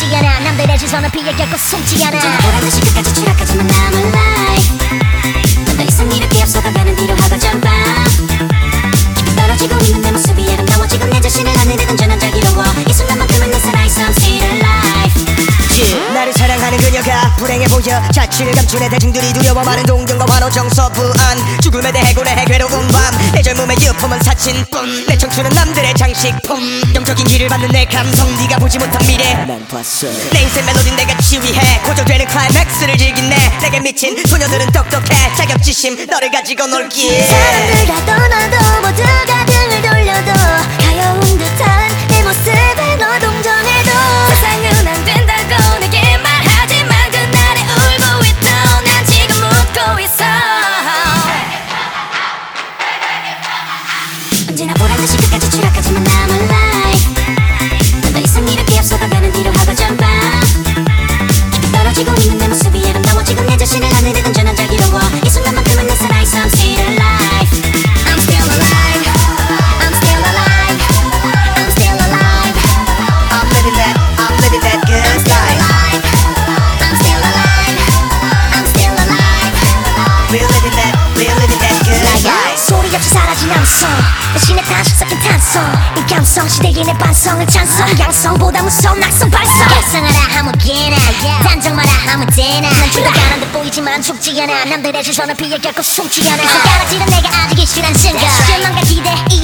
않아. 남들의 시선을 피해 결코 숨지 않아. 언제나 보란듯이 끝까지 추락하지만 남은 life. 넌 더 이상 이렇게 앞서가가는 뒤로 하고 점프. 떨어지고 있는 내 모습이 아름다워. 지금 내 자신을 하늘에 던져 난 자기로워. 이 순간만큼은 난 살아있어. I'm still alive. 나를 사랑하는 그녀가 불행해 보여. 자취를 감춘 애 대중들이 두려워. 많은 동경과 환호 정서 불안. 죽음에 대해 고뇌해 괴로운 밤. 내 젊음의 유품은 사진뿐. 내 청춘은 남들의 장식품. 영적인 길을 받는 내 감성. 네가 보지 못한 미래 난 봤어. 내 인생 멜로디는 내가 지휘해. 고조되는 클라이맥스를 즐긴네. 내게 미친 소녀들은 똑똑해. 자격지심 너를 가지고 놀기에. 사람들 다 떠나도 모두가 등을 돌려도 가여운 듯한 내 모습에 너 동정해도 세상은 안 된다고 내게 말하지만 그날에 울고 있던 난 지금 웃고 있어. 언제나 보란듯이 끝까지 추락하지만 남은 life. 넌 더 이상 이렇게 앞서가가는 뒤로 하고 점프. 떨어지고 있는 내 모습이 아름다워. 지금 내 자신을 하늘에 던져 난 자기로워. 이 순간만큼은 난 살아있어. I'm still alive. I'm still alive. I'm still alive. I'm still alive. I'm living that good I'm still life. alive. I'm still alive. I'm still alive. We're living that good life. 소리 없이 사라진 함성 대신에 다시 섞인 탄성 이 감성 시대의 내 반성을 찬성 양성보다 무서운 낙성 발성 결성하라 아무개나 단정 마라 아무데나 난 죽어가는 듯 보이지만 죽지 않아 남들의 시선을 피해 결코 숨지 않아 손가락질은 내가 아직 이슈란 증거 실망과 기대